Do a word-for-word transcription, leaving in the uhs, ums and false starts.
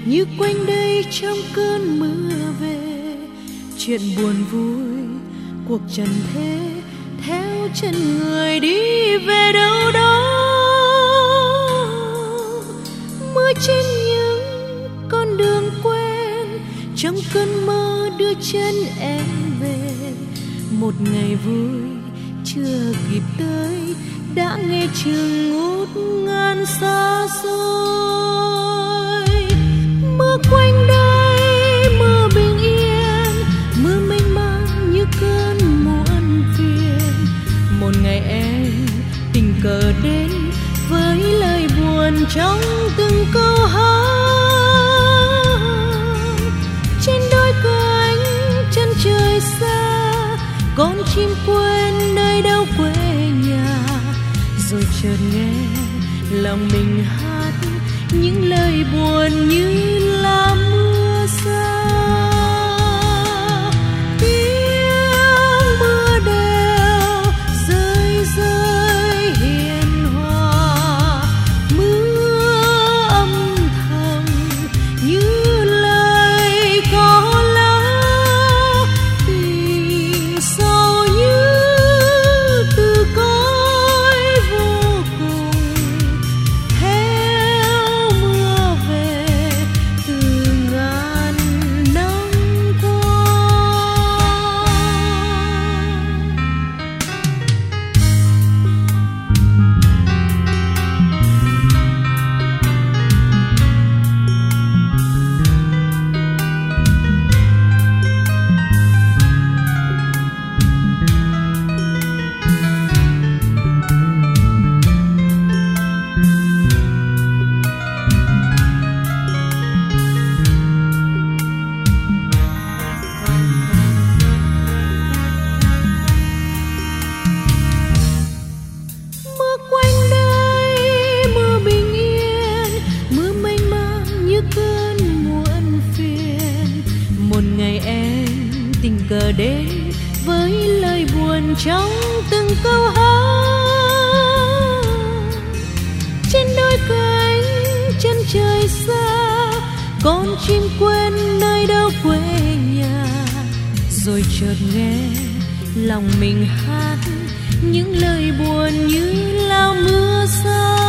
như quanh đây trong cơn mưa về. Chuyện buồn vui cuộc trần thế, theo chân người đi về đâu đó. Mưa trên những con đường quen, trong cơn mơ đưa chân em về. Một ngày vui chưa kịp tới, đã nghe trường ngút ngàn xa xôi. Mưa quanh đây mưa bình yên, mưa mênh mang như cơn muộn phiền. Một ngày em tình cờ đến với lời buồn trong từng câu hát. Trên đôi cánh chân trời xa, con chim quên nơi đâu quê nhà. Rồi chợt nghe lòng mình hát những lời buồn như là mưa xa. Tiếng mưa đều rơi rơi hiền hòa, mưa âm thầm như lời có lá. Tình sâu như từ cõi vô cùng, theo mưa về từ ngàn năm qua. Mưa quanh đây mưa bình yên, mưa mênh mang như cơn muộn phiền. Một ngày em tình cờ đến với lời buồn trong từng câu hát. Trên đôi cánh chân trời xa, con chim quên nơi đâu quê nhà. Rồi chợt nghe lòng mình hát những lời buồn như lao mưa xa.